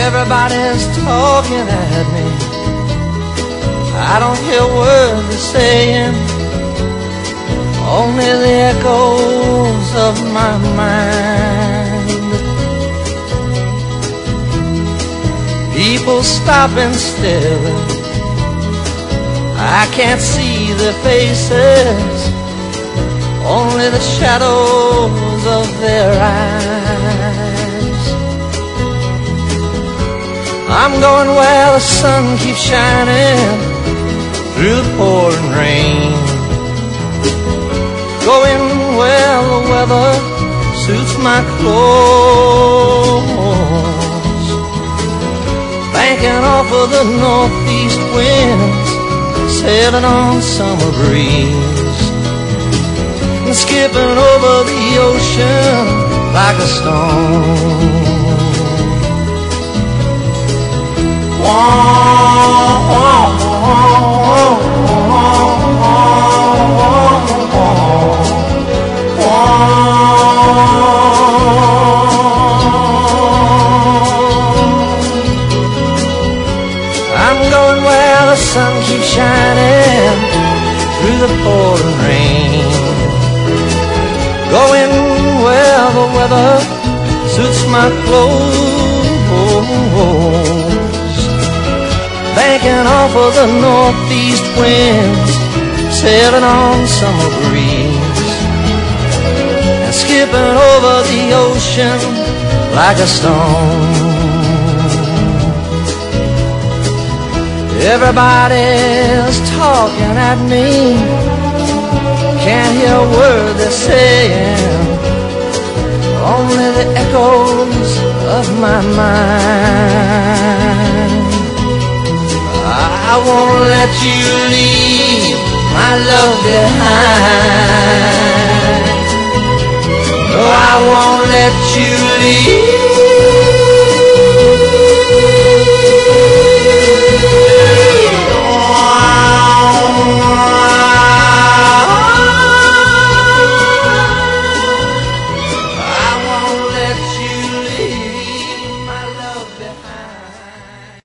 Everybody's talking at me. I don't hear words they're saying, only the echoes of my mind. People stopping still, I can't see their faces, only the shadows of their eyes. I'm going where the sun keeps shining through the pouring rain, going where the weather suits my clothes, banking off of the northeast winds, sailing on summer breeze, and skipping over the ocean like a stone. I'm going where the sun keeps shining through the pouring rain, going where the weather suits my clothes, banking off of the northeast winds, sailing on summer breeze, and skipping over the ocean like a stone. Everybody's talking at me, can't hear a word they're saying, only the echoes of my mind. I won't let you leave my love behind. No, I won't let you leave